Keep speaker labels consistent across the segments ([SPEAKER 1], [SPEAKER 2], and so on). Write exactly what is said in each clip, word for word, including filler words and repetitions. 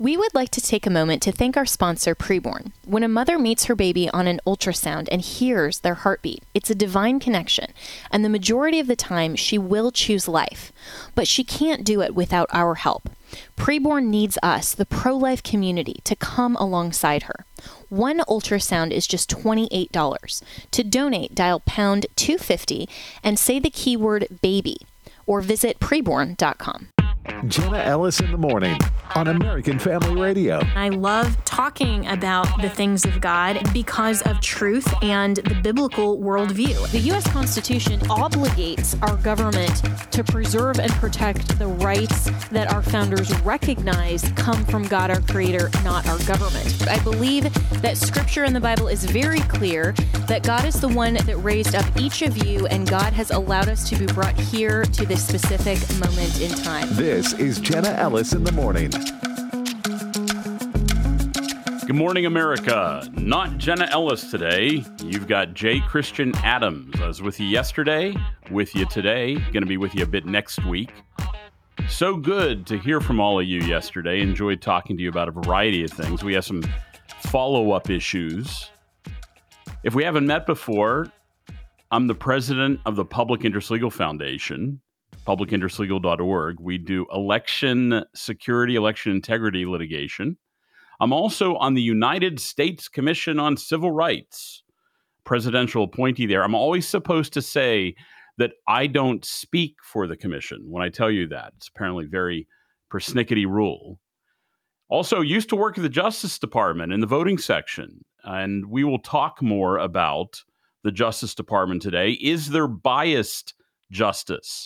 [SPEAKER 1] We would like to take a moment to thank our sponsor, Preborn. When a mother meets her baby on an ultrasound and hears their heartbeat, it's a divine connection, and the majority of the time she will choose life. But she can't do it without our help. Preborn needs us, the pro-life community, to come alongside her. One ultrasound is just twenty-eight dollars. To donate, dial pound two fifty and say the keyword baby, or visit preborn dot com.
[SPEAKER 2] Jenna Ellis in the morning on American Family Radio.
[SPEAKER 1] I love talking about the things of God because of truth and the biblical worldview. The U S Constitution obligates our government to preserve and protect the rights that our founders recognize come from God, our creator, not our government. I believe that scripture in the Bible is very clear that God is the one that raised up each of you, and God has allowed us to be brought here to this specific moment in time.
[SPEAKER 2] This is Jenna Ellis in the morning.
[SPEAKER 3] Good morning, America. Not Jenna Ellis today. You've got J. Christian Adams. I was with you yesterday, with you today, going to be with you a bit next week. So good to hear from all of you yesterday. Enjoyed talking to you about a variety of things. We have some follow-up issues. If we haven't met before, I'm the president of the Public Interest Legal Foundation, public interest legal dot org. We do election security, election integrity litigation. I'm also on the United States Commission on Civil Rights, presidential appointee there. I'm always supposed to say that I don't speak for the commission when I tell you that. It's apparently very persnickety rule. Also used to work at the Justice Department in the voting section, and we will talk more about the Justice Department today. Is there biased justice?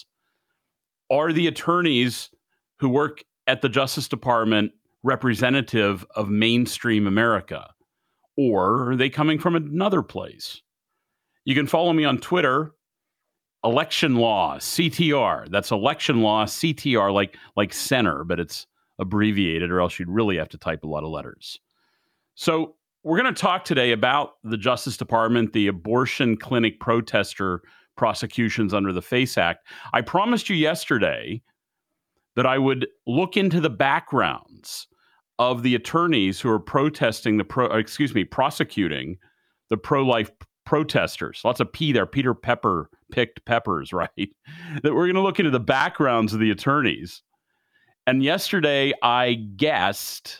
[SPEAKER 3] Are the attorneys who work at the Justice Department representative of mainstream America? Or are they coming from another place? You can follow me on Twitter, Election Law, C T R. That's Election Law, C T R, like, like center, but it's abbreviated, or else you'd really have to type a lot of letters. So we're going to talk today about the Justice Department, the abortion clinic protester prosecutions under the FACE Act. I promised you yesterday that I would look into the backgrounds of the attorneys who are protesting the pro, excuse me, prosecuting the pro-life protesters. Lots of P there. Peter Pepper picked peppers, right? That we're going to look into the backgrounds of the attorneys. And yesterday I guessed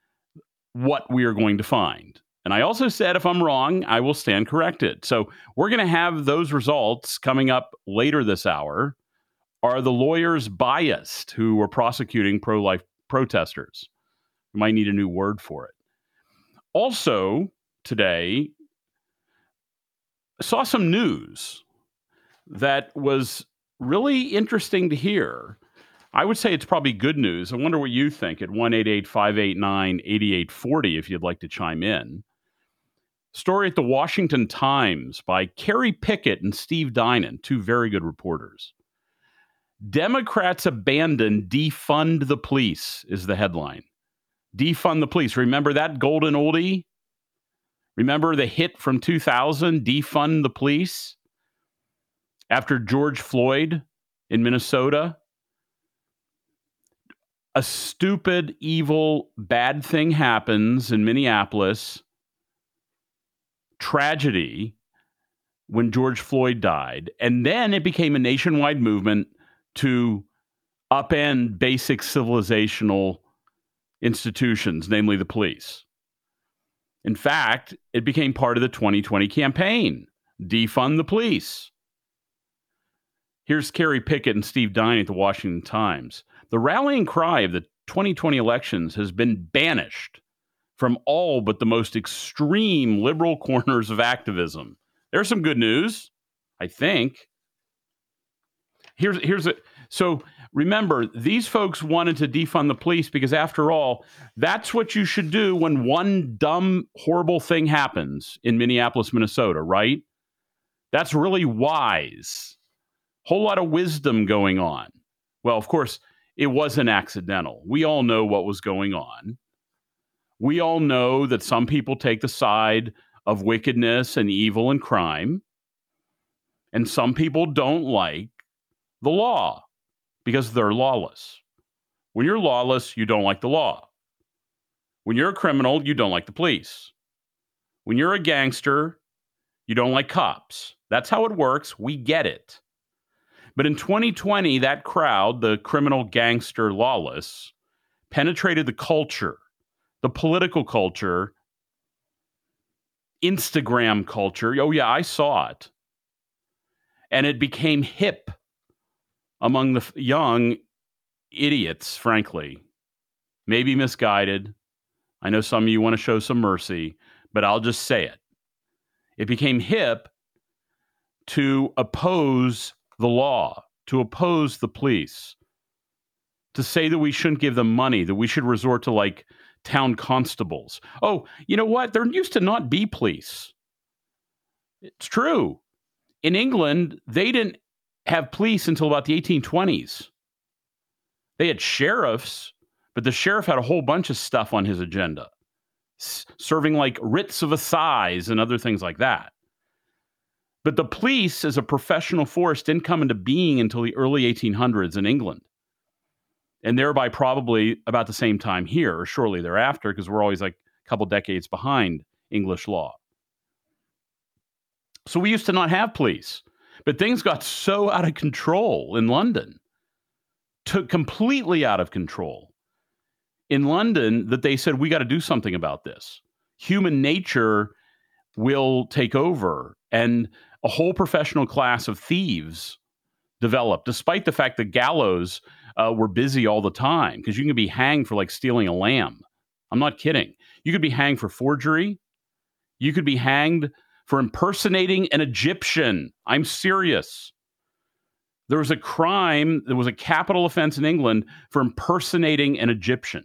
[SPEAKER 3] what we are going to find. And I also said, if I'm wrong, I will stand corrected. So we're going to have those results coming up later this hour. Are the lawyers biased who were prosecuting pro-life protesters? We might need a new word for it. Also, today, I saw some news that was really interesting to hear. I would say it's probably good news. I wonder what you think at one eight eight, five eight nine, eight eight four zero if you'd like to chime in. Story at the Washington Times by Kerry Pickett and Steve Dinan, two very good reporters. Democrats abandon defund the police is the headline. Defund the police. Remember that golden oldie? Remember the hit from two thousand, Defund the Police? After George Floyd in Minnesota? A stupid, evil, bad thing happens in Minneapolis. Tragedy when George Floyd died. And then it became a nationwide movement to upend basic civilizational institutions, namely the police. In fact, it became part of the twenty twenty campaign. Defund the police. Here's Kerry Pickett and Steve Dinan at the Washington Times. The rallying cry of the twenty twenty elections has been banished from all but the most extreme liberal corners of activism. There's some good news, I think. Here's here's a so remember, these folks wanted to defund the police because, after all, that's what you should do when one dumb, horrible thing happens in Minneapolis, Minnesota, right? That's really wise. Whole lot of wisdom going on. Well, of course, it wasn't accidental. We all know what was going on. We all know that some people take the side of wickedness and evil and crime, and some people don't like the law because they're lawless. When you're lawless, you don't like the law. When you're a criminal, you don't like the police. When you're a gangster, you don't like cops. That's how it works. We get it. But in twenty twenty, that crowd, the criminal, gangster, lawless, penetrated the culture, the political culture, Instagram culture. Oh, yeah, I saw it. And it became hip among the young idiots, frankly. Maybe misguided. I know some of you want to show some mercy, but I'll just say it. It became hip to oppose the law, to oppose the police, to say that we shouldn't give them money, that we should resort to like town constables. Oh, you know what? There used to not be police. It's true. In England, they didn't have police until about the eighteen twenties. They had sheriffs, but the sheriff had a whole bunch of stuff on his agenda, S- serving like writs of assize and other things like that. But the police as a professional force didn't come into being until the early eighteen hundreds in England. And thereby probably about the same time here, or shortly thereafter, because we're always like a couple decades behind English law. So we used to not have police, but things got so out of control in London, took completely out of control in London that they said, we got to do something about this. Human nature will take over, and a whole professional class of thieves developed, despite the fact that gallows uh, were busy all the time, because you can be hanged for like stealing a lamb. I'm not kidding. You could be hanged for forgery. You could be hanged for impersonating an Egyptian. I'm serious. There was a crime, there was a capital offense in England for impersonating an Egyptian.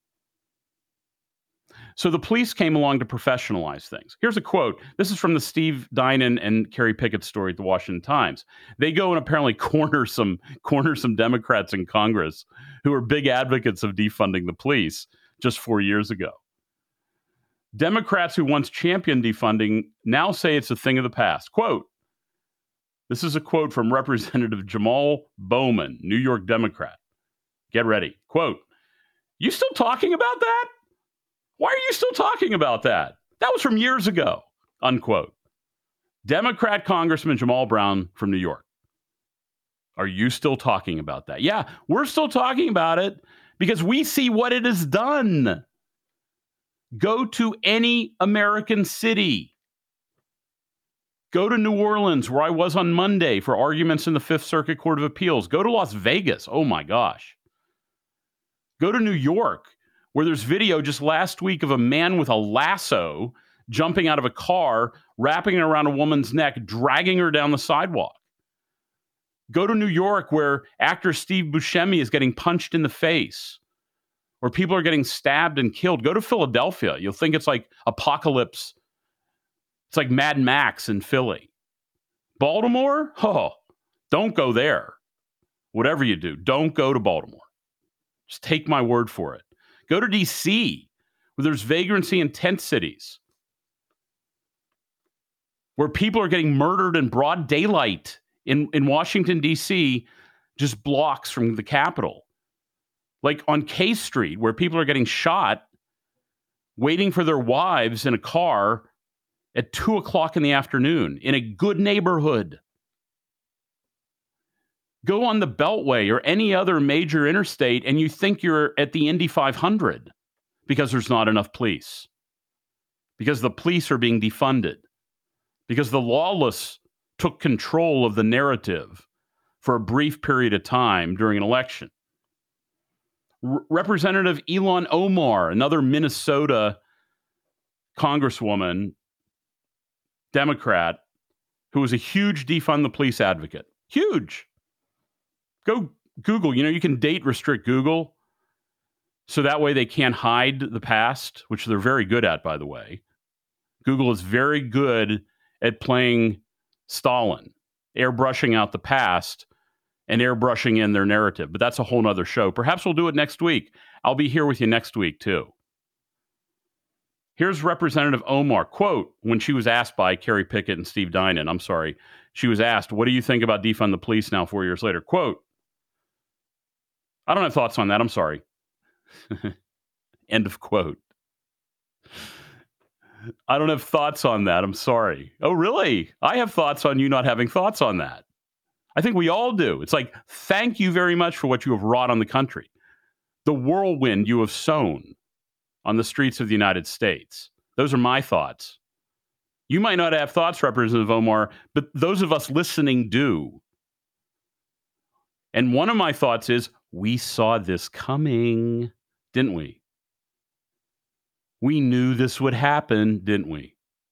[SPEAKER 3] So the police came along to professionalize things. Here's a quote. This is from the Steve Dinan and Kerry Pickett story at the Washington Times. They go and apparently corner some corner some Democrats in Congress who are big advocates of defunding the police just four years ago. Democrats who once championed defunding now say it's a thing of the past. Quote, this is a quote from Representative Jamal Bowman, New York Democrat. Get ready. Quote, you still talking about that? Why are you still talking about that? That was from years ago, unquote. Democrat Congressman Jamal Brown from New York. Are you still talking about that? Yeah, we're still talking about it because we see what it has done. Go to any American city. Go to New Orleans, where I was on Monday for arguments in the Fifth Circuit Court of Appeals. Go to Las Vegas. Oh, my gosh. Go to New York, where there's video just last week of a man with a lasso jumping out of a car, wrapping it around a woman's neck, dragging her down the sidewalk. Go to New York, where actor Steve Buscemi is getting punched in the face, where people are getting stabbed and killed. Go to Philadelphia. You'll think it's like apocalypse. It's like Mad Max in Philly. Baltimore? Oh, don't go there. Whatever you do, don't go to Baltimore. Just take my word for it. Go to D C, where there's vagrancy in tent cities, where people are getting murdered in broad daylight in, in Washington, D C, just blocks from the Capitol. Like on K Street, where people are getting shot, waiting for their wives in a car at two o'clock in the afternoon in a good neighborhood. Go on the Beltway or any other major interstate and you think you're at the Indy five hundred because there's not enough police, because the police are being defunded, because the lawless took control of the narrative for a brief period of time during an election. R- Representative Ilhan Omar, another Minnesota congresswoman, Democrat, who was a huge defund the police advocate. Huge. Go Google. You know, you can date restrict Google, so that way they can't hide the past, which they're very good at, by the way. Google is very good at playing Stalin, airbrushing out the past and airbrushing in their narrative. But that's a whole nother show. Perhaps we'll do it next week. I'll be here with you next week, too. Here's Representative Omar, quote, when she was asked by Kerry Pickett and Steve Dinan, I'm sorry, she was asked, what do you think about defund the police now, four years later? Quote, I don't have thoughts on that. I'm sorry. End of quote. I don't have thoughts on that. I'm sorry. Oh, really? I have thoughts on you not having thoughts on that. I think we all do. It's like, thank you very much for what you have wrought on the country. The whirlwind you have sown on the streets of the United States. Those are my thoughts. You might not have thoughts, Representative Omar, but those of us listening do. And one of my thoughts is, we saw this coming, didn't we? We knew this would happen, didn't we?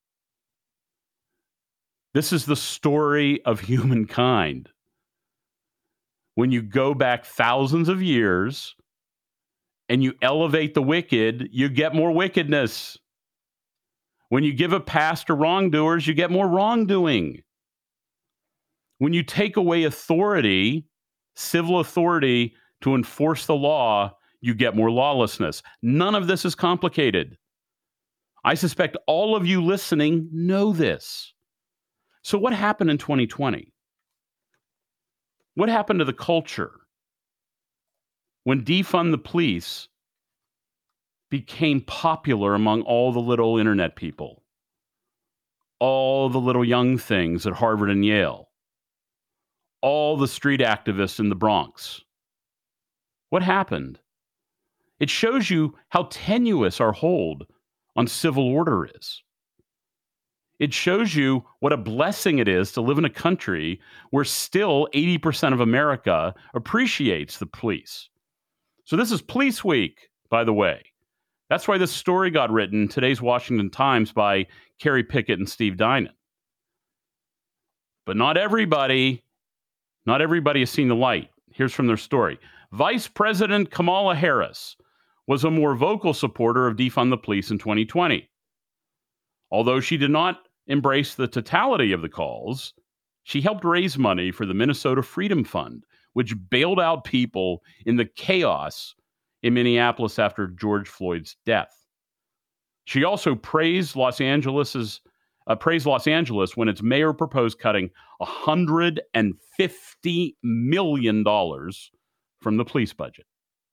[SPEAKER 3] This is the story of humankind. When you go back thousands of years and you elevate the wicked, you get more wickedness. When you give a pass to wrongdoers, you get more wrongdoing. When you take away authority, civil authority to enforce the law, you get more lawlessness. None of this is complicated. I suspect all of you listening know this. So what happened in twenty twenty? What happened to the culture when defund the police became popular among all the little internet people, all the little young things at Harvard and Yale, all the street activists in the Bronx? What happened? It shows you how tenuous our hold on civil order is. It shows you what a blessing it is to live in a country where still eighty percent of America appreciates the police. So this is Police Week, by the way. That's why this story got written in today's Washington Times by Kerry Pickett and Steve Dinan. But not everybody, not everybody has seen the light. Here's from their story. Vice President Kamala Harris was a more vocal supporter of defund the police in twenty twenty. Although she did not embrace the totality of the calls, she helped raise money for the Minnesota Freedom Fund, which bailed out people in the chaos in Minneapolis after George Floyd's death. She also praised Los Angeles's uh, praised Los Angeles when its mayor proposed cutting one hundred fifty million dollars from the police budget.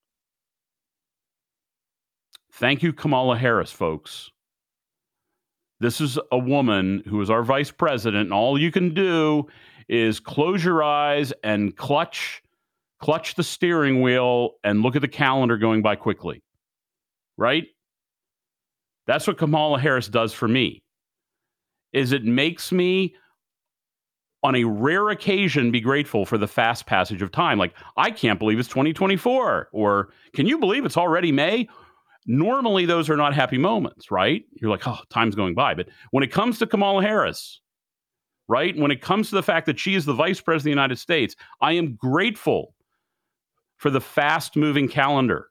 [SPEAKER 3] Thank you, Kamala Harris, folks. This is a woman who is our vice president, and all you can do is close your eyes and clutch, clutch the steering wheel and look at the calendar going by quickly, right? That's what Kamala Harris does for me, is it makes me, on a rare occasion, be grateful for the fast passage of time. Like, I can't believe it's twenty twenty-four, or can you believe it's already May? Normally, those are not happy moments, right? You're like, oh, time's going by. But when it comes to Kamala Harris, right? When it comes to the fact that she is the vice president of the United States, I am grateful for the fast-moving calendar.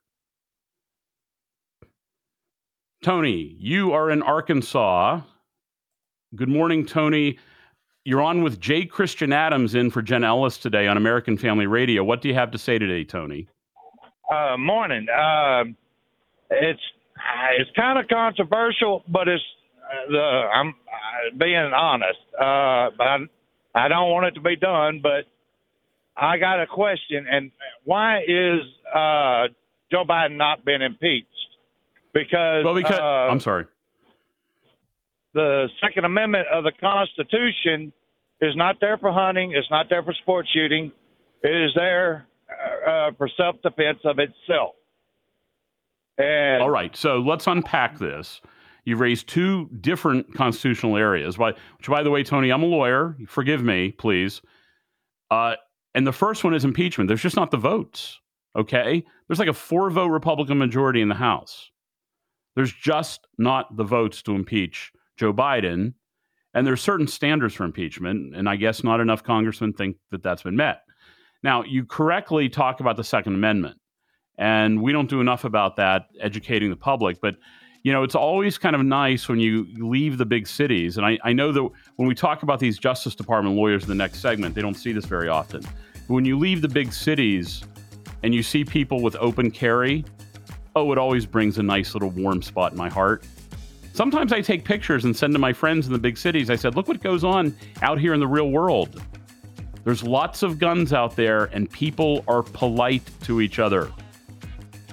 [SPEAKER 3] Tony, you are in Arkansas. Good morning, Tony. You're on with Jay Christian Adams in for Jen Ellis today on American Family Radio. What do you have to say today, Tony?
[SPEAKER 4] Uh, morning. Uh, it's it's kind of controversial, but it's uh, the I'm uh, being honest. Uh, but I, I don't want it to be done. But I got a question, and why is uh, Joe Biden not been impeached? Because
[SPEAKER 3] well, because
[SPEAKER 4] uh,
[SPEAKER 3] I'm sorry.
[SPEAKER 4] The Second Amendment of the Constitution is not there for hunting. It's not there for sport shooting. It is there uh, for self-defense of itself. And
[SPEAKER 3] all right, so let's unpack this. You've raised two different constitutional areas, which, by the way, Tony, I'm a lawyer. Forgive me, please. Uh, and the first one is impeachment. There's just not the votes, okay? There's like a four-vote Republican majority in the House. There's just not the votes to impeach Joe Biden, and there's certain standards for impeachment, and I guess not enough congressmen think that that's been met. Now, you correctly talk about the Second Amendment, and we don't do enough about that, educating the public, but you know, it's always kind of nice when you leave the big cities, and I, I know that when we talk about these Justice Department lawyers in the next segment, they don't see this very often. But when you leave the big cities and you see people with open carry, oh, it always brings a nice little warm spot in my heart. Sometimes I take pictures and send to my friends in the big cities. I said, look what goes on out here in the real world. There's lots of guns out there, and people are polite to each other.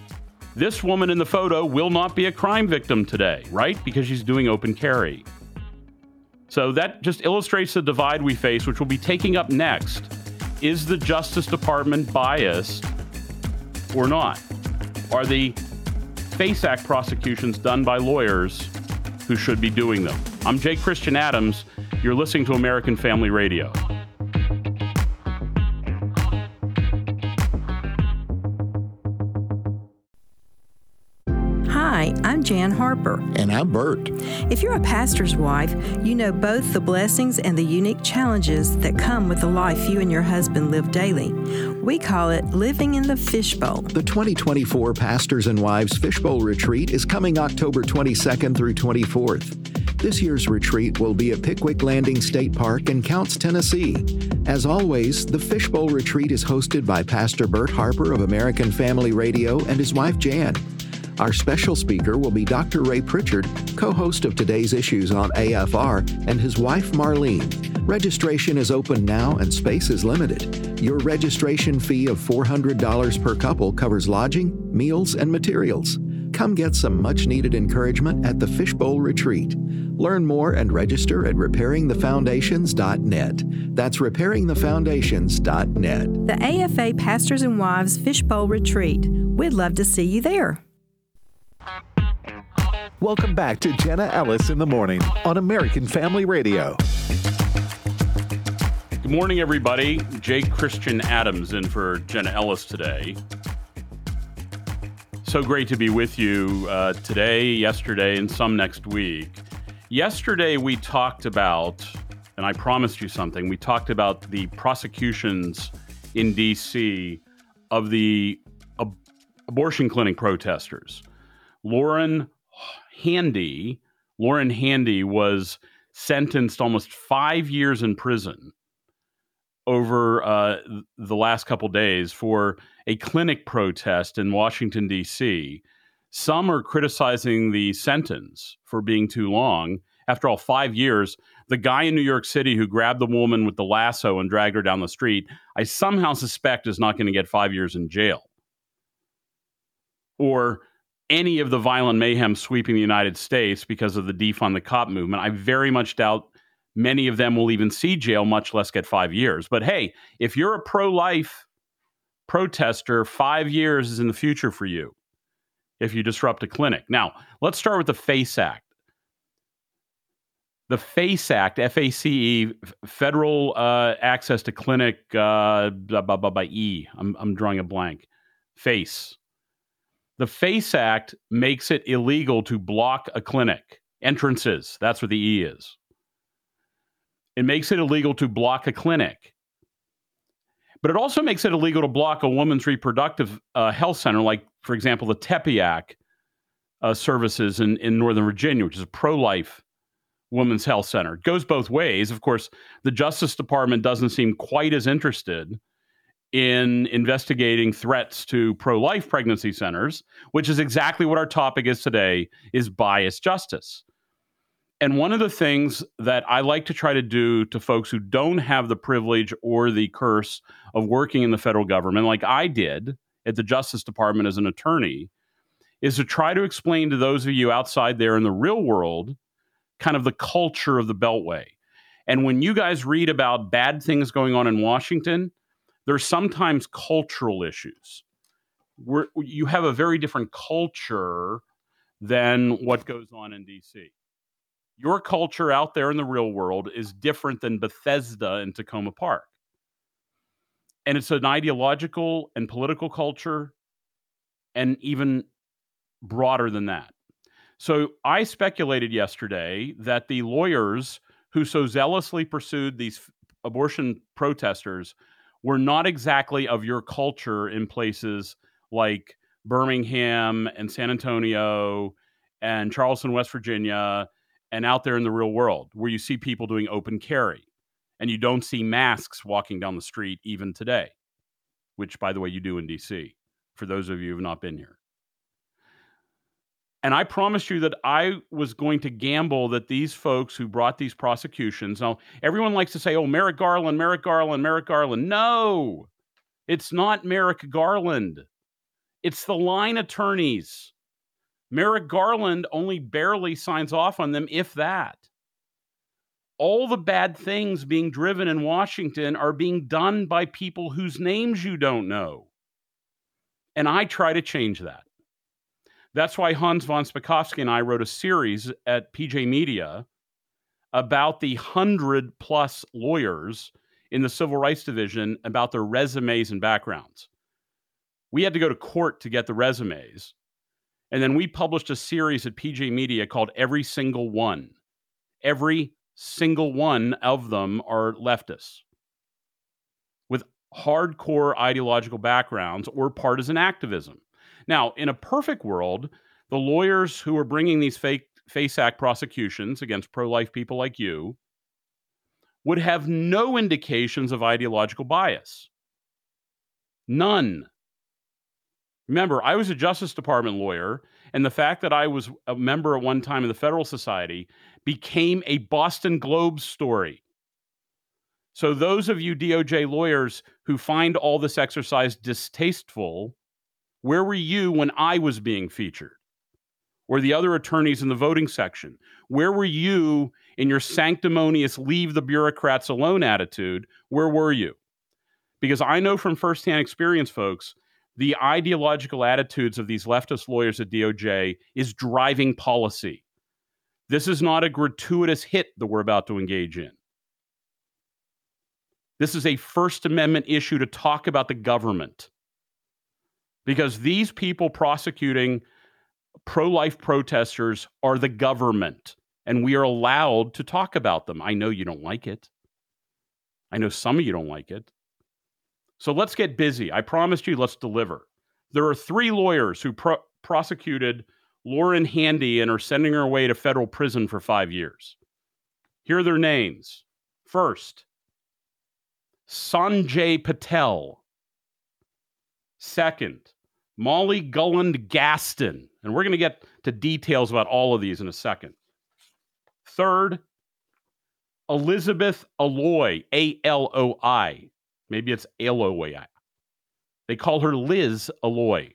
[SPEAKER 3] This woman in the photo will not be a crime victim today, right? Because she's doing open carry. So that just illustrates the divide we face, which we'll be taking up next. Is the Justice Department biased or not? Are the FACE Act prosecutions done by lawyers who should be doing them? I'm Jay Christian Adams. You're listening to American Family Radio.
[SPEAKER 5] Hi, I'm Jan Harper.
[SPEAKER 6] And I'm Bert.
[SPEAKER 5] If you're a pastor's wife, you know both the blessings and the unique challenges that come with the life you and your husband live daily. We call it living in the fishbowl.
[SPEAKER 2] The twenty twenty-four Pastors and Wives Fishbowl Retreat is coming October twenty-second through twenty-fourth. This year's retreat will be at Pickwick Landing State Park in Counce, Tennessee. As always, the Fishbowl Retreat is hosted by Pastor Bert Harper of American Family Radio and his wife Jan. Our special speaker will be Doctor Ray Pritchard, co-host of Today's Issues on A F R, and his wife Marlene. Registration is open now and space is limited. Your registration fee of four hundred dollars per couple covers lodging, meals, and materials. Come get some much-needed encouragement at the Fishbowl Retreat. Learn more and register at repairing the foundations dot net. That's repairing the foundations dot net.
[SPEAKER 5] The A F A Pastors and Wives Fishbowl Retreat. We'd love to see you there.
[SPEAKER 2] Welcome back to Jenna Ellis in the Morning on American Family Radio.
[SPEAKER 3] Good morning, everybody. Jay Christian Adams in for Jenna Ellis today. So great to be with you uh, today, yesterday, and some next week. Yesterday, we talked about, and I promised you something, we talked about the prosecutions in D C of the ab- abortion clinic protesters. Lauren Handy, Lauren Handy was sentenced almost five years in prison over uh, the last couple days for a clinic protest in Washington, D C. Some are criticizing the sentence for being too long. After all, five years, the guy in New York City who grabbed the woman with the lasso and dragged her down the street, I somehow suspect is not going to get five years in jail. Or any of the violent mayhem sweeping the United States because of the defund the cop movement. I very much doubt many of them will even see jail, much less get five years. But hey, if you're a pro-life protester, five years is in the future for you if you disrupt a clinic. Now, let's start with the FACE Act. The FACE Act, F A C E, Federal uh, Access to Clinic, uh, blah, blah, blah, blah, E. I'm, I'm drawing a blank. FACE. The FACE Act makes it illegal to block a clinic. Entrances, that's what the E is. It makes it illegal to block a clinic. But it also makes it illegal to block a woman's reproductive uh, health center, like, for example, the Tepeyac uh, services in, in Northern Virginia, which is a pro-life women's health center. It goes both ways. Of course, the Justice Department doesn't seem quite as interested in investigating threats to pro-life pregnancy centers, which is exactly what our topic is today, is biased justice. And one of the things that I like to try to do to folks who don't have the privilege or the curse of working in the federal government, like I did at the Justice Department as an attorney, is to try to explain to those of you outside there in the real world kind of the culture of the Beltway. And when you guys read about bad things going on in Washington, there's sometimes cultural issues. We're, you have a very different culture than what goes on in D C. Your culture out there in the real world is different than Bethesda in Tacoma Park. And it's an ideological and political culture, and even broader than that. So I speculated yesterday that the lawyers who so zealously pursued these abortion protesters were not exactly of your culture in places like Birmingham and San Antonio and Charleston, West Virginia, and out there in the real world, where you see people doing open carry and you don't see masks walking down the street even today, which, by the way, you do in D C, for those of you who have not been here. And I promised you that I was going to gamble that these folks who brought these prosecutions, now everyone likes to say, oh, Merrick Garland, Merrick Garland, Merrick Garland. No, it's not Merrick Garland. It's the line attorneys. Merrick Garland only barely signs off on them, if that. All the bad things being driven in Washington are being done by people whose names you don't know. And I try to change that. That's why Hans von Spakovsky and I wrote a series at P J Media about the hundred plus lawyers in the Civil Rights Division, about their resumes and backgrounds. We had to go to court to get the resumes. And then we published a series at P J Media called Every Single One. Every single one of them are leftists with hardcore ideological backgrounds or partisan activism. Now, in a perfect world, the lawyers who are bringing these fake FACE Act prosecutions against pro-life people like you would have no indications of ideological bias. None. Remember, I was a Justice Department lawyer, and the fact that I was a member at one time of the Federal Society became a Boston Globe story. So those of you D O J lawyers who find all this exercise distasteful, where were you when I was being featured? Or the other attorneys in the voting section? Where were you in your sanctimonious leave the bureaucrats alone attitude? Where were you? Because I know from firsthand experience, folks, the ideological attitudes of these leftist lawyers at D O J is driving policy. This is not a gratuitous hit that we're about to engage in. This is a First Amendment issue to talk about the government. Because these people prosecuting pro-life protesters are the government, and we are allowed to talk about them. I know you don't like it. I know some of you don't like it. So let's get busy. I promised you, let's deliver. There are three lawyers who pro- prosecuted Lauren Handy and are sending her away to federal prison for five years. Here are their names. First, Sanjay Patel. Second, Molly Gulland Gaston. And we're going to get to details about all of these in a second. Third, Elizabeth Alloy, A L O I. Maybe it's Alloy. They call her Liz Alloy.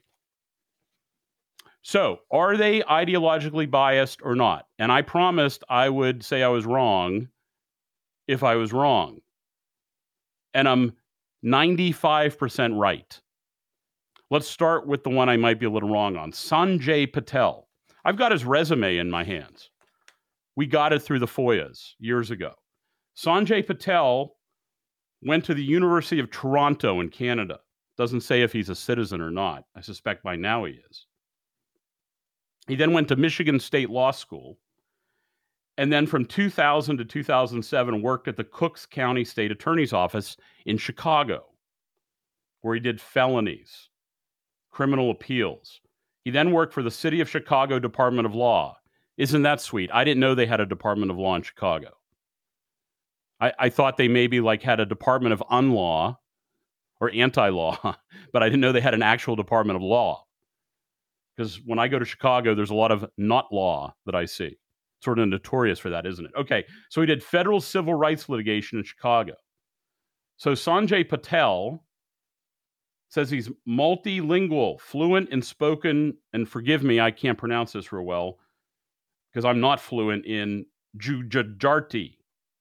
[SPEAKER 3] So, are they ideologically biased or not? And I promised I would say I was wrong if I was wrong. And I'm ninety-five percent right. Let's start with the one I might be a little wrong on. Sanjay Patel. I've got his resume in my hands. We got it through the F O I As years ago. Sanjay Patel went to the University of Toronto in Canada. Doesn't say if he's a citizen or not. I suspect by now he is. He then went to Michigan State Law School, and then from two thousand to two thousand seven worked at the Cooks County State Attorney's Office in Chicago, where he did felonies, criminal appeals. He then worked for the City of Chicago Department of Law. Isn't that sweet? I didn't know they had a Department of Law in Chicago. I, I thought they maybe like had a Department of Unlaw or Anti-Law, but I didn't know they had an actual Department of Law. Because when I go to Chicago, there's a lot of not law that I see. Sort of notorious for that, isn't it? Okay, so he did federal civil rights litigation in Chicago. So Sanjay Patel says he's multilingual, fluent in spoken, and forgive me, I can't pronounce this real well, because I'm not fluent in Gujarati.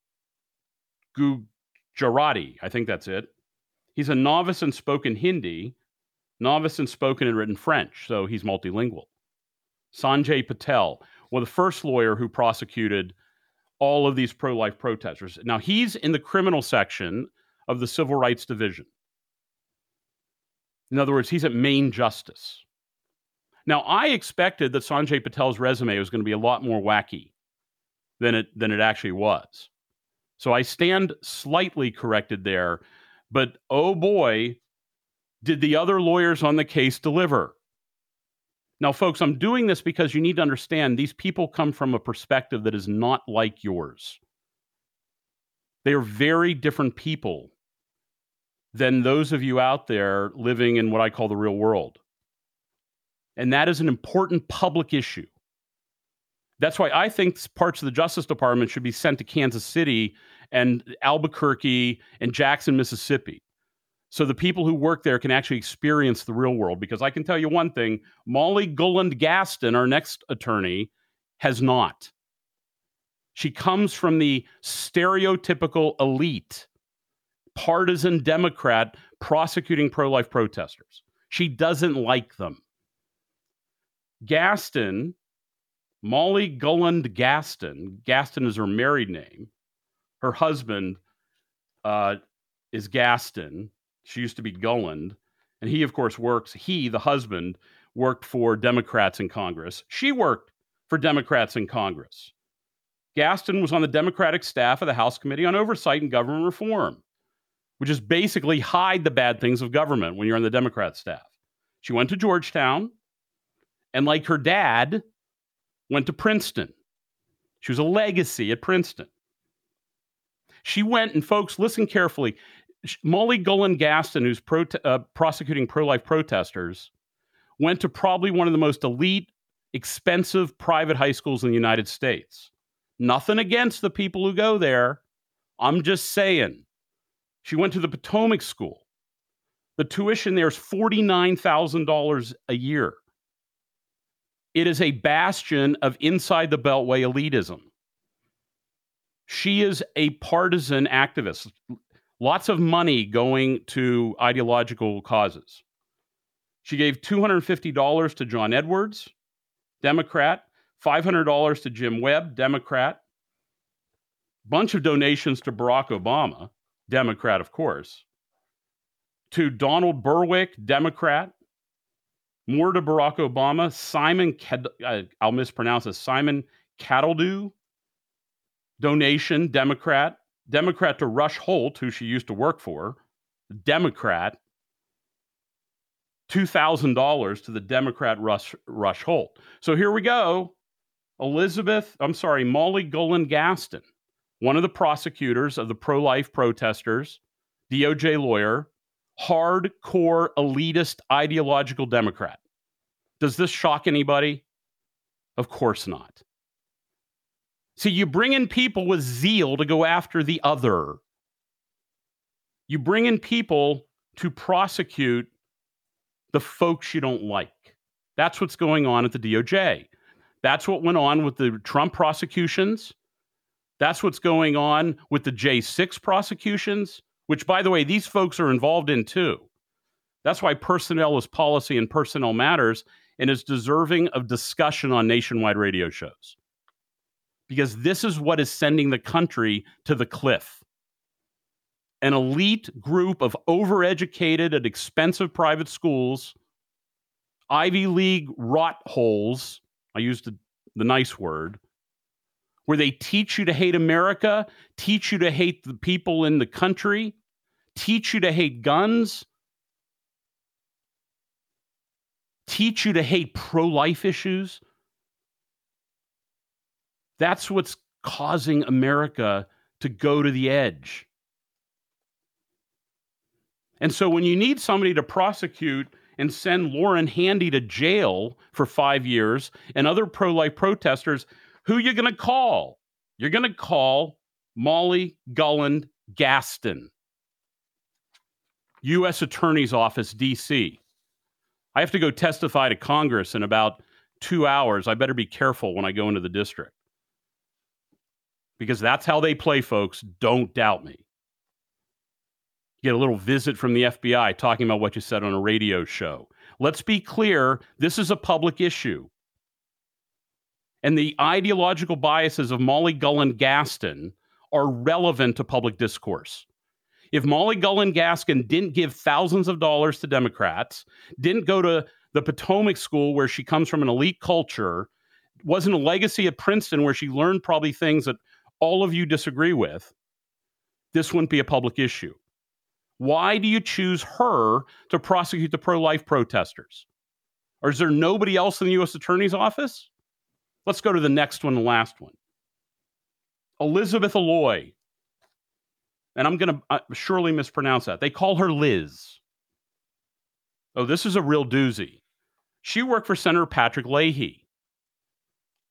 [SPEAKER 3] Gujarati, I think that's it. He's a novice in spoken Hindi, novice in spoken and written French, so he's multilingual. Sanjay Patel, well, the first lawyer who prosecuted all of these pro-life protesters. Now, he's in the criminal section of the Civil Rights Division. In other words, he's at Main Justice. Now, I expected that Sanjay Patel's resume was going to be a lot more wacky than it, than it actually was. So I stand slightly corrected there, but oh boy, did the other lawyers on the case deliver. Now, folks, I'm doing this because you need to understand these people come from a perspective that is not like yours. They are very different people than those of you out there living in what I call the real world. And that is an important public issue. That's why I think parts of the Justice Department should be sent to Kansas City and Albuquerque and Jackson, Mississippi, so the people who work there can actually experience the real world. Because I can tell you one thing, Molly Gulland Gaston, our next attorney, has not. She comes from the stereotypical elite, partisan Democrat prosecuting pro-life protesters. She doesn't like them. Gaston, Molly Gulland Gaston, Gaston is her married name. Her husband uh, is Gaston. She used to be Gulland. And he, of course, works, he, the husband, worked for Democrats in Congress. She worked for Democrats in Congress. Gaston was on the Democratic staff of the House Committee on Oversight and Government Reform, which is basically hide the bad things of government when you're on the Democrat staff. She went to Georgetown, and like her dad, went to Princeton. She was a legacy at Princeton. She went, and folks, listen carefully. Molly Gulland Gaston, who's pro- uh, prosecuting pro-life protesters, went to probably one of the most elite, expensive private high schools in the United States. Nothing against the people who go there. I'm just saying. She went to the Potomac School. The tuition there is forty-nine thousand dollars a year. It is a bastion of inside the Beltway elitism. She is a partisan activist. Lots of money going to ideological causes. She gave two hundred fifty dollars to John Edwards, Democrat, five hundred dollars to Jim Webb, Democrat, bunch of donations to Barack Obama, Democrat, of course, to Donald Berwick, Democrat, more to Barack Obama, Simon, Ked- uh, I'll mispronounce it, Simon Cattledew, donation, Democrat, Democrat to Rush Holt, who she used to work for, Democrat, two thousand dollars to the Democrat Rush, Rush Holt. So here we go. Elizabeth, I'm sorry, Molly Gulland Gaston, one of the prosecutors of the pro-life protesters, D O J lawyer, hardcore elitist ideological Democrat. Does this shock anybody? Of course not. See, you bring in people with zeal to go after the other. You bring in people to prosecute the folks you don't like. That's what's going on at the D O J. That's what went on with the Trump prosecutions. That's what's going on with the J six prosecutions, which, by the way, these folks are involved in too. That's why personnel is policy and personnel matters and is deserving of discussion on nationwide radio shows. Because this is what is sending the country to the cliff. An elite group of overeducated and expensive private schools, Ivy League rot holes, I used the, the nice word, where they teach you to hate America, teach you to hate the people in the country, teach you to hate guns, teach you to hate pro-life issues. That's what's causing America to go to the edge. And so when you need somebody to prosecute and send Lauren Handy to jail for five years and other pro-life protesters, who are you going to call? You're going to call Molly Gulland Gaston, U S Attorney's Office, D C. I have to go testify to Congress in about two hours. I better be careful when I go into the district. Because that's how they play, folks. Don't doubt me. Get a little visit from the F B I talking about what you said on a radio show. Let's be clear, this is a public issue. And the ideological biases of Molly Gulland Gaston are relevant to public discourse. If Molly Gulland Gaston didn't give thousands of dollars to Democrats, didn't go to the Potomac School where she comes from an elite culture, wasn't a legacy at Princeton where she learned probably things that all of you disagree with, this wouldn't be a public issue. Why do you choose her to prosecute the pro-life protesters? Or is there nobody else in the U S Attorney's Office? Let's go to the next one, the last one. Elizabeth Alloy. And I'm going to uh, surely mispronounce that. They call her Liz. Oh, this is a real doozy. She worked for Senator Patrick Leahy,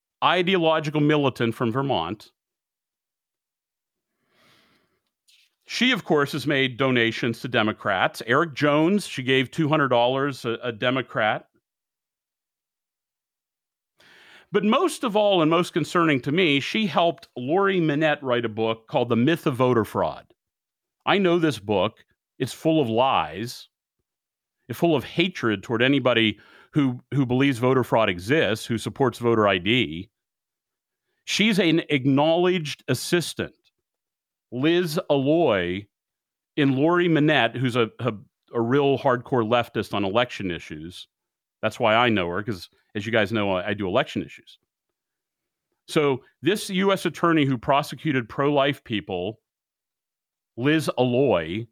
[SPEAKER 3] ideological militant from Vermont. She, of course, has made donations to Democrats. Eric Jones, she gave two hundred dollars, a, a Democrat. But most of all, and most concerning to me, she helped Lori Minette write a book called The Myth of Voter Fraud. I know this book. It's full of lies. It's full of hatred toward anybody who, who believes voter fraud exists, who supports voter I D. She's an acknowledged assistant, Liz Alloy, in Lori Minette, who's a, a, a real hardcore leftist on election issues. That's why I know her, because as you guys know, I, I do election issues. So this U S attorney who prosecuted pro-life people, Liz Alloy,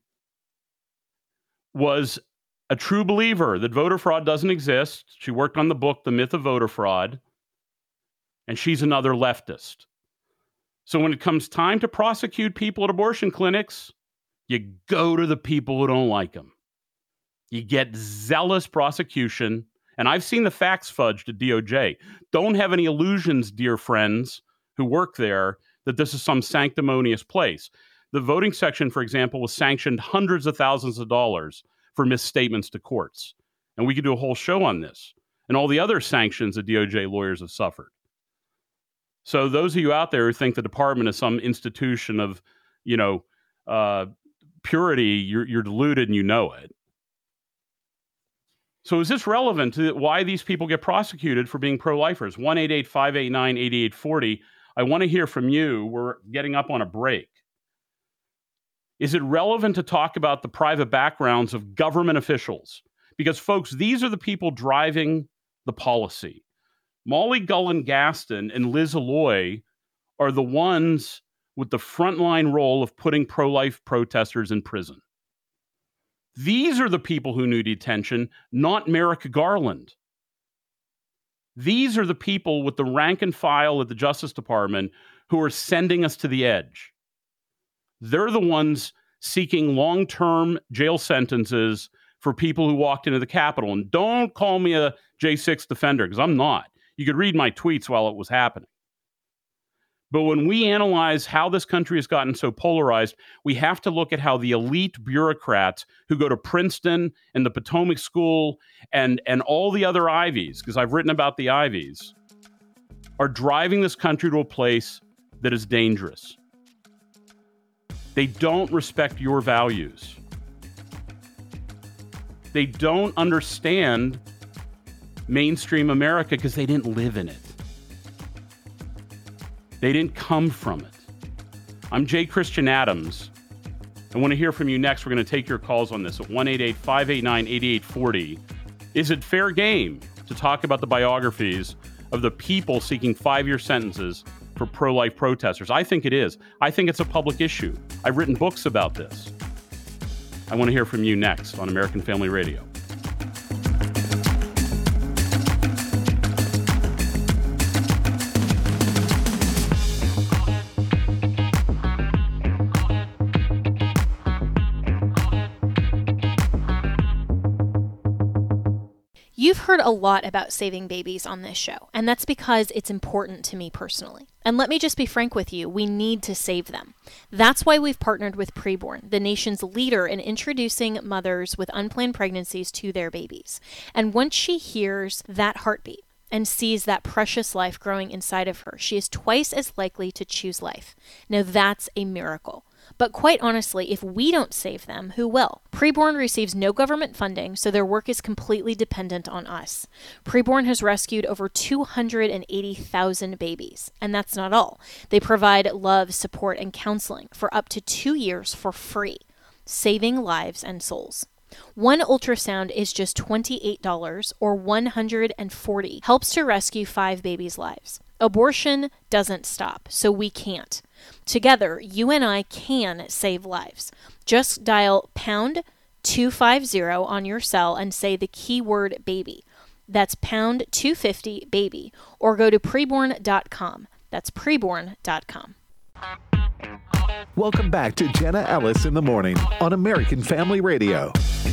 [SPEAKER 3] was a true believer that voter fraud doesn't exist. She worked on the book, The Myth of Voter Fraud, and she's another leftist. So when it comes time to prosecute people at abortion clinics, you go to the people who don't like them. You get zealous prosecution. And I've seen the facts fudged at D O J. Don't have any illusions, dear friends who work there, that this is some sanctimonious place. The voting section, for example, was sanctioned hundreds of thousands of dollars for misstatements to courts. And we could do a whole show on this and all the other sanctions that D O J lawyers have suffered. So those of you out there who think the department is some institution of, you know, uh, purity, you're, you're deluded and you know it. So is this relevant to why these people get prosecuted for being pro-lifers? one eight eight, five eight nine, eight eight four zero. I want to hear from you. We're getting up on a break. Is it relevant to talk about the private backgrounds of government officials? Because, folks, these are the people driving the policy. Molly Gullen Gaston and Liz Alloy are the ones with the frontline role of putting pro-life protesters in prison. These are the people who need attention, not Merrick Garland. These are the people with the rank and file at the Justice Department who are sending us to the edge. They're the ones seeking long-term jail sentences for people who walked into the Capitol. And don't call me a J six defender, because I'm not. You could read my tweets while it was happening. But when we analyze how this country has gotten so polarized, we have to look at how the elite bureaucrats who go to Princeton and the Potomac School and, and all the other Ivies, because I've written about the Ivies, are driving this country to a place that is dangerous. They don't respect your values. They don't understand mainstream America because they didn't live in it. They didn't come from it. I'm Jay Christian Adams. I want to hear from you next. We're going to take your calls on this at one eight eight, five eight nine, eight eight four zero. Is it fair game to talk about the biographies of the people seeking five-year sentences for pro-life protesters? I think it is. I think it's a public issue. I've written books about this. I want to hear from you next on American Family Radio.
[SPEAKER 1] You've heard a lot about saving babies on this show, and that's because it's important to me personally. And let me just be frank with you, we need to save them. That's why we've partnered with Preborn, the nation's leader in introducing mothers with unplanned pregnancies to their babies. And once she hears that heartbeat and sees that precious life growing inside of her, she is twice as likely to choose life. Now that's a miracle. But quite honestly, if we don't save them, who will? Preborn receives no government funding, so their work is completely dependent on us. Preborn has rescued over two hundred eighty thousand babies, and that's not all. They provide love, support, and counseling for up to two years for free, saving lives and souls. One ultrasound is just twenty-eight dollars or one hundred forty dollars, helps to rescue five babies' lives. Abortion doesn't stop, so we can't. Together, you and I can save lives. Just dial pound two fifty on your cell and say the keyword baby. That's pound two fifty baby, or go to preborn dot com. That's preborn dot com.
[SPEAKER 6] Welcome back to Jenna Ellis in the Morning on American Family Radio.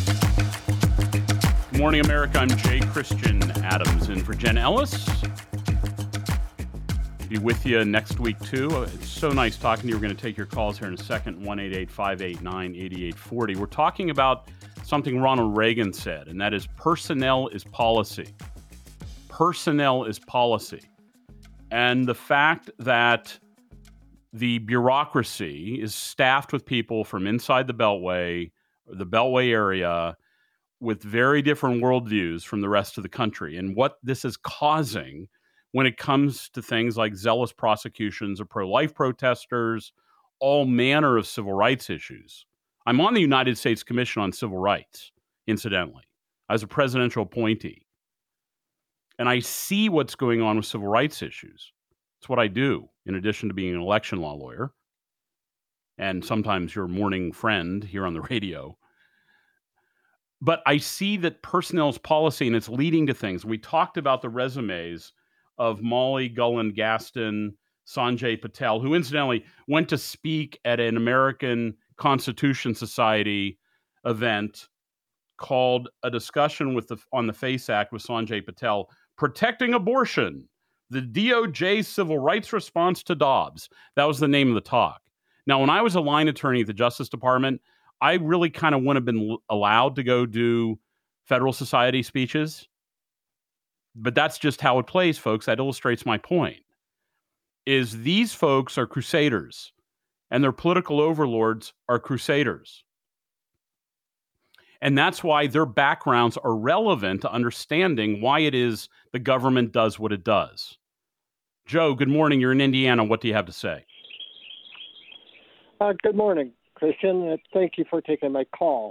[SPEAKER 3] Good morning, America. I'm Jay Christian Adams in for Jenna Ellis. Be with you next week, too. It's so nice talking to you. We're going to take your calls here in a second, one eight eight, five eight nine, eight eight four zero. We're talking about something Ronald Reagan said, and that is personnel is policy. Personnel is policy. And the fact that the bureaucracy is staffed with people from inside the Beltway, the Beltway area, with very different worldviews from the rest of the country, and what this is causing when it comes to things like zealous prosecutions of pro-life protesters, all manner of civil rights issues. I'm on the United States Commission on Civil Rights, incidentally, as a presidential appointee. And I see what's going on with civil rights issues. It's what I do, in addition to being an election law lawyer, and sometimes your morning friend here on the radio. But I see that personnel's policy, and it's leading to things. We talked about the resumes of Molly Gulland Gaston, Sanjay Patel, who incidentally went to speak at an American Constitution Society event called A Discussion with the, on the FACE Act with Sanjay Patel, Protecting Abortion, the D O J's Civil Rights Response to Dobbs. That was the name of the talk. Now, when I was a line attorney at the Justice Department, I really kind of wouldn't have been allowed to go do Federal Society speeches. But that's just how it plays, folks. That illustrates my point, is these folks are crusaders, and their political overlords are crusaders. And that's why their backgrounds are relevant to understanding why it is the government does what it does. Joe, good morning. You're in Indiana. What do you have to say?
[SPEAKER 7] Uh, good morning, Christian. Uh, thank you for taking my call.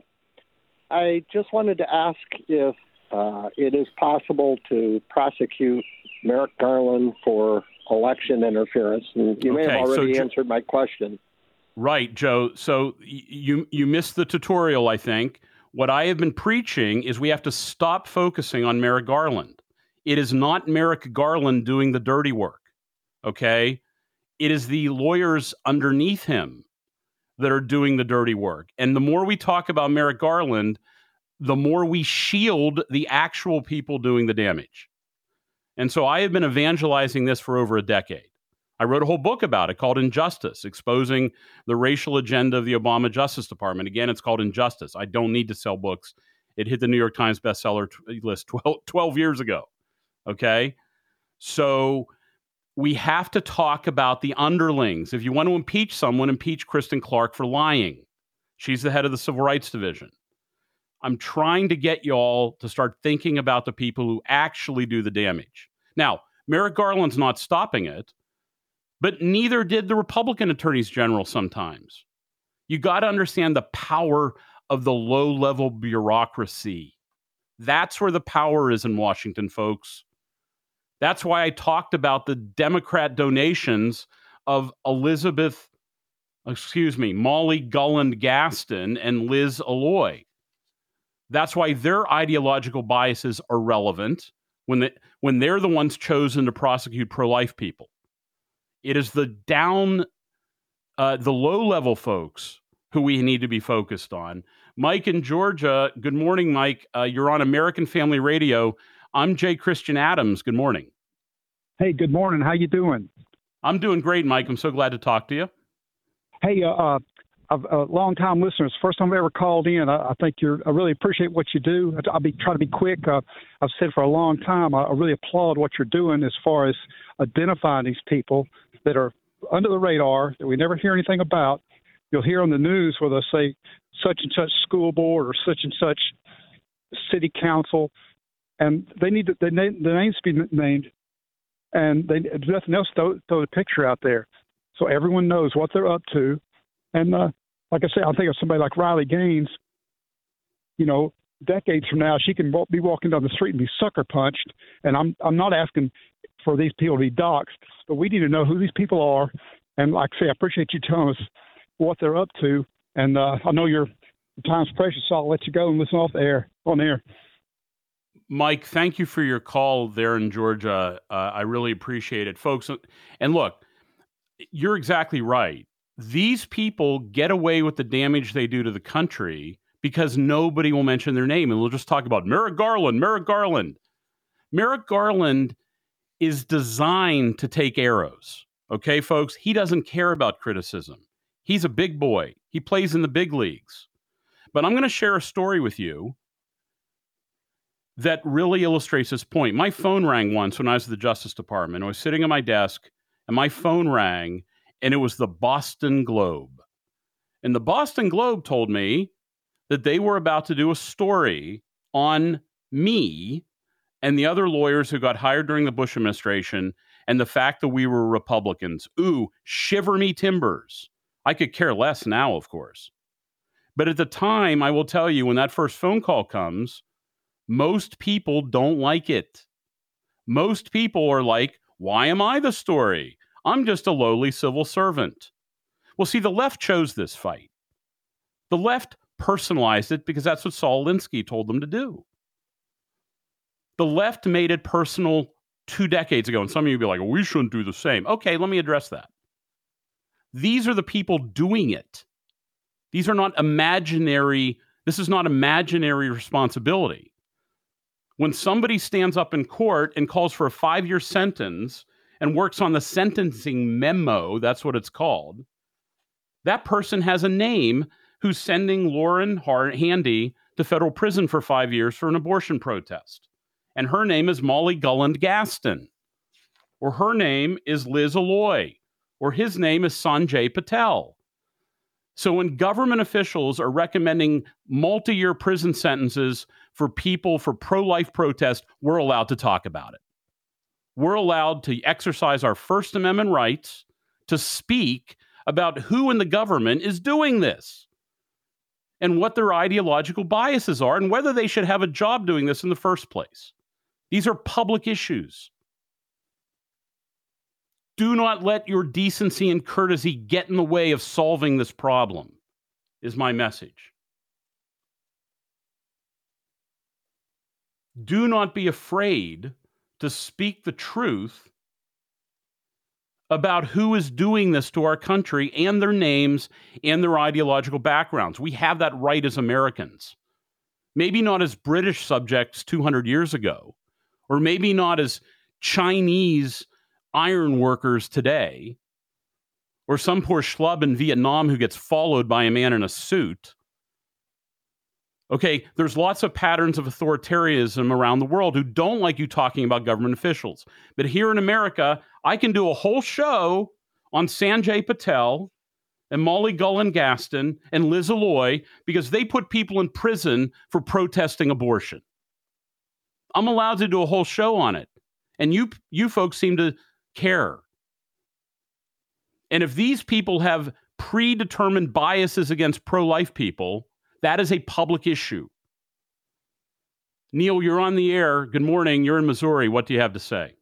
[SPEAKER 7] I just wanted to ask if uh, it is possible to prosecute Merrick Garland for election interference. And you
[SPEAKER 3] okay,
[SPEAKER 7] may have already
[SPEAKER 3] so,
[SPEAKER 7] answered my question.
[SPEAKER 3] Right, Joe. So you you missed the tutorial, I think. What I have been preaching is we have to stop focusing on Merrick Garland. It is not Merrick Garland doing the dirty work, okay? It is the lawyers underneath him that are doing the dirty work. And the more we talk about Merrick Garland, the more we shield the actual people doing the damage. And so I have been evangelizing this for over a decade. I wrote a whole book about it called Injustice, exposing the racial agenda of the Obama Justice Department. Again, it's called Injustice. I don't need to sell books. It hit the New York Times bestseller t- list twelve, twelve years ago. Okay? So we have to talk about the underlings. If you want to impeach someone, impeach Kristen Clark for lying. She's the head of the Civil Rights Division. I'm trying to get y'all to start thinking about the people who actually do the damage. Now, Merrick Garland's not stopping it, but neither did the Republican attorneys general sometimes. You got to understand the power of the low-level bureaucracy. That's where the power is in Washington, folks. That's why I talked about the Democrat donations of Elizabeth, excuse me, Molly Gulland Gaston and Liz Alloy. That's why their ideological biases are relevant when, they, when they're the ones chosen to prosecute pro-life people. It is the down, uh, the low-level folks who we need to be focused on. Mike in Georgia, good morning, Mike. Uh, you're on American Family Radio. I'm Jay Christian Adams. Good morning.
[SPEAKER 8] Hey, good morning. How you doing?
[SPEAKER 3] I'm doing great, Mike. I'm so glad to talk to you.
[SPEAKER 8] Hey, uh, uh, uh long-time listeners, first time I ever called in. I, I think you're. I really appreciate what you do. I'll be try to be quick. Uh, I've said for a long time. I, I really applaud what you're doing as far as identifying these people that are under the radar that we never hear anything about. You'll hear on the news where they'll say such and such school board or such and such city council, and they need to, the, the names to be named, and they there's nothing else. Throw, throw the picture out there so everyone knows what they're up to. And uh, like I said, I think of somebody like Riley Gaines. You know, decades from now, she can walk, be walking down the street and be sucker punched. And I'm I'm not asking for these people to be doxxed, but we need to know who these people are. And like I say, I appreciate you telling us what they're up to. And uh, I know your time's precious, so I'll let you go and listen off the air, on air.
[SPEAKER 3] Mike, thank you for your call there in Georgia. Uh, I really appreciate it, folks. And look, you're exactly right. These people get away with the damage they do to the country because nobody will mention their name. And we'll just talk about Merrick Garland, Merrick Garland. Merrick Garland is designed to take arrows. Okay, folks? He doesn't care about criticism. He's a big boy. He plays in the big leagues. But I'm going to share a story with you that really illustrates this point. My phone rang once when I was at the Justice Department. I was sitting at my desk, and my phone rang, and it was the Boston Globe. And the Boston Globe told me that they were about to do a story on me and the other lawyers who got hired during the Bush administration and the fact that we were Republicans. Ooh, shiver me timbers. I could care less now, of course. But at the time, I will tell you, when that first phone call comes, most people don't like it. Most people are like, why am I the story? I'm just a lowly civil servant. Well, see, the left chose this fight. The left personalized it because that's what Saul Alinsky told them to do. The left made it personal two decades ago, and some of you will be like, well, we shouldn't do the same. Okay, let me address that. These are the people doing it. These are not imaginary, this is not imaginary responsibility. When somebody stands up in court and calls for a five-year sentence and works on the sentencing memo, that's what it's called, that person has a name who's sending Lauren Handy to federal prison for five years for an abortion protest. And her name is Molly Gulland Gaston. Or her name is Liz Alloy. Or his name is Sanjay Patel. So when government officials are recommending multi-year prison sentences for people for pro-life protest, we're allowed to talk about it. We're allowed to exercise our First Amendment rights to speak about who in the government is doing this and what their ideological biases are and whether they should have a job doing this in the first place. These are public issues. Do not let your decency and courtesy get in the way of solving this problem, is my message. Do not be afraid to speak the truth about who is doing this to our country and their names and their ideological backgrounds. We have that right as Americans. Maybe not as British subjects two hundred years ago, or maybe not as Chinese iron workers today, or some poor schlub in Vietnam who gets followed by a man in a suit. Okay, there's lots of patterns of authoritarianism around the world who don't like you talking about government officials. But here in America, I can do a whole show on Sanjay Patel and Molly Gulland Gaston and Liz Alloy because they put people in prison for protesting abortion. I'm allowed to do a whole show on it. And you, you folks seem to care. And if these people have predetermined biases against pro-life people, that is a public issue. Neil, you're on the air. Good morning. You're in Missouri. What do you have to say?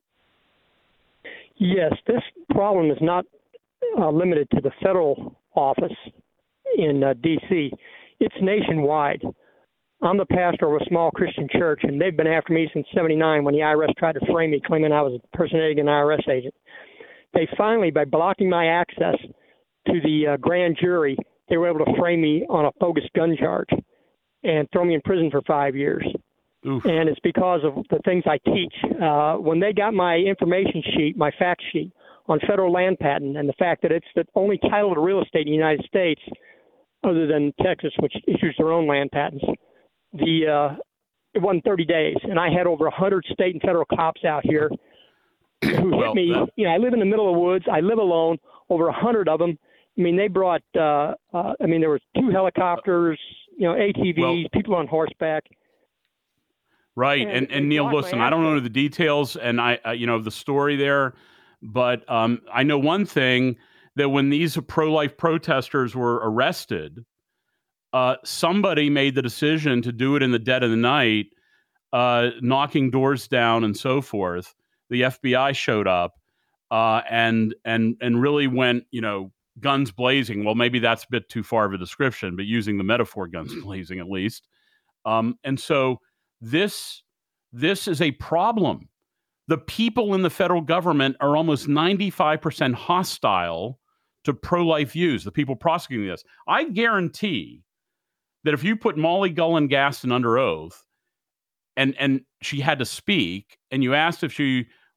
[SPEAKER 9] Yes, this problem is not uh, limited to the federal office in uh, D C It's nationwide. I'm the pastor of a small Christian church, and they've been after me since seventy-nine when the I R S tried to frame me, claiming I was impersonating an I R S agent. They finally, by blocking my access to the uh, grand jury, they were able to frame me on a bogus gun charge and throw me in prison for five years.
[SPEAKER 3] Oof.
[SPEAKER 9] And it's because of the things I teach. Uh, when they got my information sheet, my fact sheet on federal land patent and the fact that it's the only title to real estate in the United States other than Texas, which issues their own land patents, the uh, it wasn't thirty days. And I had over one hundred state and federal cops out here who
[SPEAKER 3] well,
[SPEAKER 9] hit me.
[SPEAKER 3] that...
[SPEAKER 9] You know, I live in the middle of the woods. I live alone, over one hundred of them. I mean, they brought, uh, uh, I mean, there was two helicopters, you know, A T Vs, well, people on horseback.
[SPEAKER 3] Right. And, and, and Neil, listen, I don't know the details and I, uh, you know, the story there, but um, I know one thing, that when these pro-life protesters were arrested, uh, somebody made the decision to do it in the dead of the night, uh, knocking doors down and so forth. The F B I showed up uh, and, and, and really went, you know, guns blazing. Well, maybe that's a bit too far of a description, but using the metaphor guns blazing at least. Um, and so this, this is a problem. The people in the federal government are almost ninety-five percent hostile to pro-life views, the people prosecuting this. I guarantee that if you put Molly Gulland Gaston under oath and, and she had to speak and you asked if she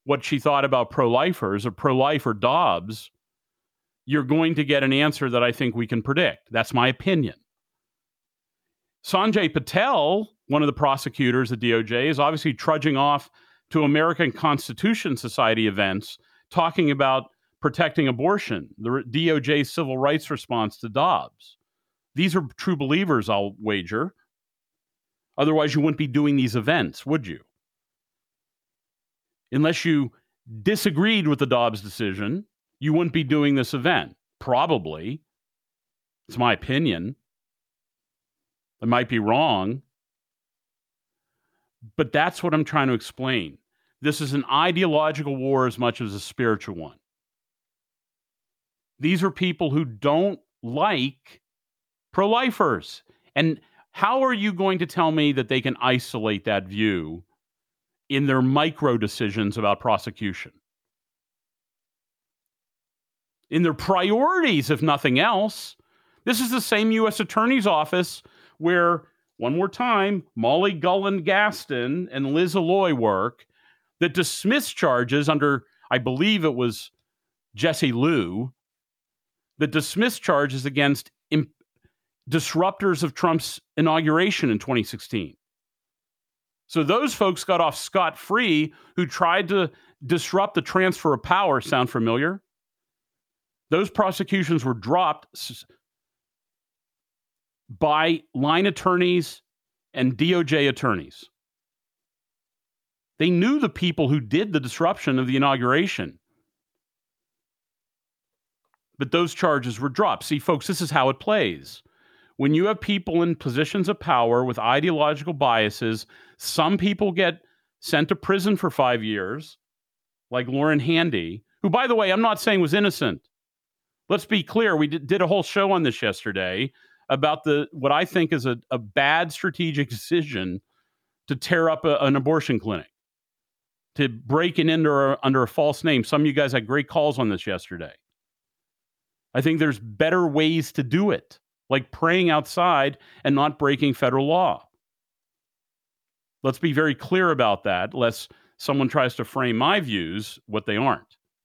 [SPEAKER 3] what she thought about pro-lifers or pro-life or Dobbs, you're going to get an answer that I think we can predict. That's my opinion. Sanjay Patel, one of the prosecutors at D O J, is obviously trudging off to American Constitution Society events talking about protecting abortion, the D O J civil rights response to Dobbs. These are true believers, I'll wager. Otherwise, you wouldn't be doing these events, would you? Unless you disagreed with the Dobbs decision, you wouldn't be doing this event. Probably. It's my opinion. I might be wrong. But that's what I'm trying to explain. This is an ideological war as much as a spiritual one. These are people who don't like pro-lifers. And how are you going to tell me that they can isolate that view in their micro decisions about prosecution? In their priorities, if nothing else. This is the same U S Attorney's Office where, one more time, Molly Gullen Gaston and Liz Alloy work that dismissed charges under, I believe it was Jesse Liu, that dismissed charges against imp- disruptors of Trump's inauguration in twenty sixteen. So those folks got off scot-free who tried to disrupt the transfer of power. Sound familiar? Those prosecutions were dropped by line attorneys and D O J attorneys. They knew the people who did the disruption of the inauguration. But those charges were dropped. See, folks, this is how it plays. When you have people in positions of power with ideological biases, some people get sent to prison for five years, like Lauren Handy, who, by the way, I'm not saying was innocent. Let's be clear. We did, did a whole show on this yesterday about the what I think is a, a bad strategic decision to tear up a, an abortion clinic, to break in under a, under a false name. Some of you guys had great calls on this yesterday. I think there's better ways to do it, like praying outside and not breaking federal law. Let's be very clear about that, lest someone tries to frame my views what they aren't.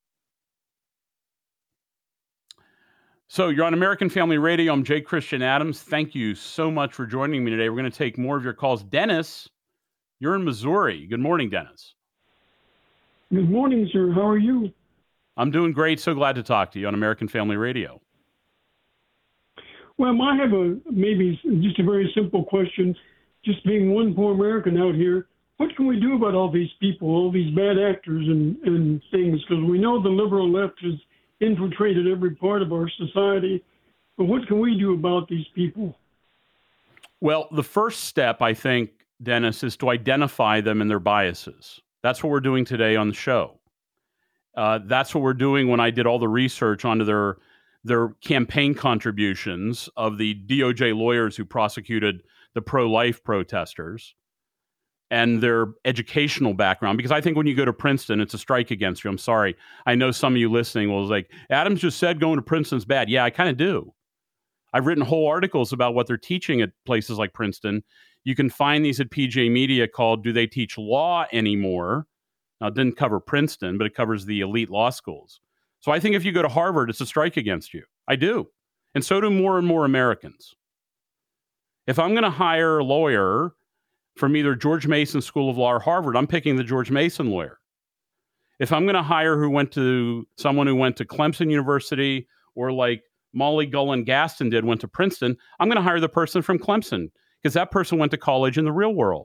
[SPEAKER 3] So you're on American Family Radio. I'm Jay Christian Adams. Thank you so much for joining me today. We're going to take more of your calls. Dennis, you're in Missouri. Good morning, Dennis.
[SPEAKER 10] Good morning, sir. How are you?
[SPEAKER 3] I'm doing great. So glad to talk to you on American Family Radio.
[SPEAKER 10] Well, I have a maybe just a very simple question. Just being one poor American out here, what can we do about all these people, all these bad actors and, and things? Because we know the liberal left has infiltrated every part of our society. But what can we do about these people?
[SPEAKER 3] Well, the first step, I think, Dennis, is to identify them and their biases. That's what we're doing today on the show. Uh, that's what we're doing when I did all the research onto their their campaign contributions of the D O J lawyers who prosecuted the pro-life protesters and their educational background. Because I think when you go to Princeton, it's a strike against you. I'm sorry. I know some of you listening will like, Adams just said going to Princeton's bad. Yeah, I kind of do. I've written whole articles about what they're teaching at places like Princeton. You can find these at P J Media called Do They Teach Law Anymore? Now, it didn't cover Princeton, but it covers the elite law schools. So I think if you go to Harvard, it's a strike against you. I do. And so do more and more Americans. If I'm going to hire a lawyer from either George Mason School of Law or Harvard, I'm picking the George Mason lawyer. If I'm going to hire who went to someone who went to Clemson University or like Molly Gullen Gaston did, went to Princeton, I'm going to hire the person from Clemson because that person went to college in the real world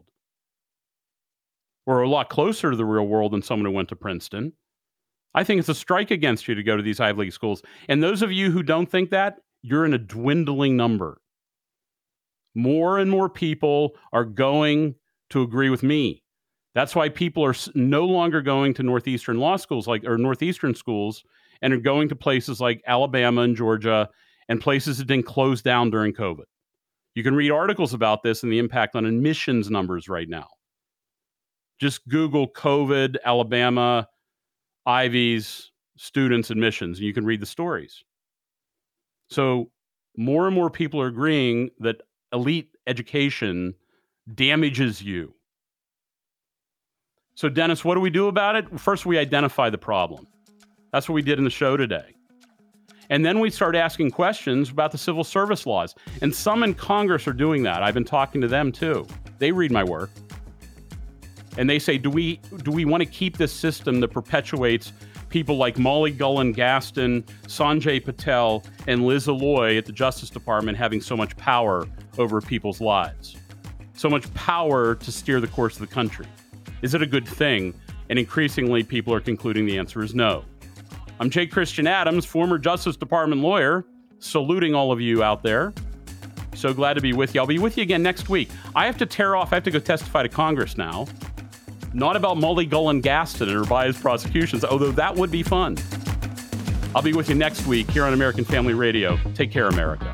[SPEAKER 3] or a lot closer to the real world than someone who went to Princeton. I think it's a strike against you to go to these Ivy League schools. And those of you who don't think that, you're in a dwindling number. More and more people are going to agree with me. That's why people are no longer going to Northeastern law schools like or Northeastern schools and are going to places like Alabama and Georgia and places that didn't close down during COVID. You can read articles about this and the impact on admissions numbers right now. Just Google COVID, Alabama, Ivy's, students admissions, and you can read the stories. So more and more people are agreeing that elite education damages you. So, Dennis, what do we do about it? First, we identify the problem. That's what we did in the show today. And then we start asking questions about the civil service laws. And some in Congress are doing that. I've been talking to them, too. They read my work. And they say, do we do we want to keep this system that perpetuates people like Molly Gullen Gaston, Sanjay Patel, and Liz Alloy at the Justice Department having so much power over people's lives? So much power to steer the course of the country. Is it a good thing? And increasingly, people are concluding the answer is no. I'm J. Christian Adams, former Justice Department lawyer, saluting all of you out there. So glad to be with you. I'll be with you again next week. I have to tear off, I have to go testify to Congress now. Not about Molly Gullen Gaston and her biased prosecutions, although that would be fun. I'll be with you next week here on American Family Radio. Take care, America.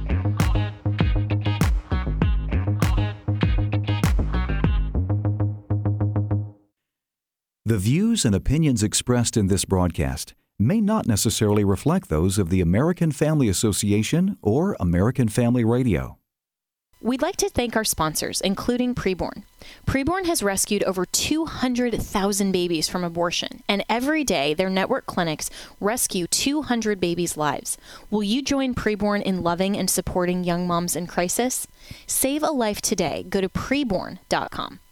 [SPEAKER 11] The views and opinions expressed in this broadcast may not necessarily reflect those of the American Family Association or American Family Radio.
[SPEAKER 1] We'd like to thank our sponsors, including Preborn. Preborn has rescued over two hundred thousand babies from abortion, and every day their network clinics rescue two hundred babies' lives. Will you join Preborn in loving and supporting young moms in crisis? Save a life today. Go to preborn dot com.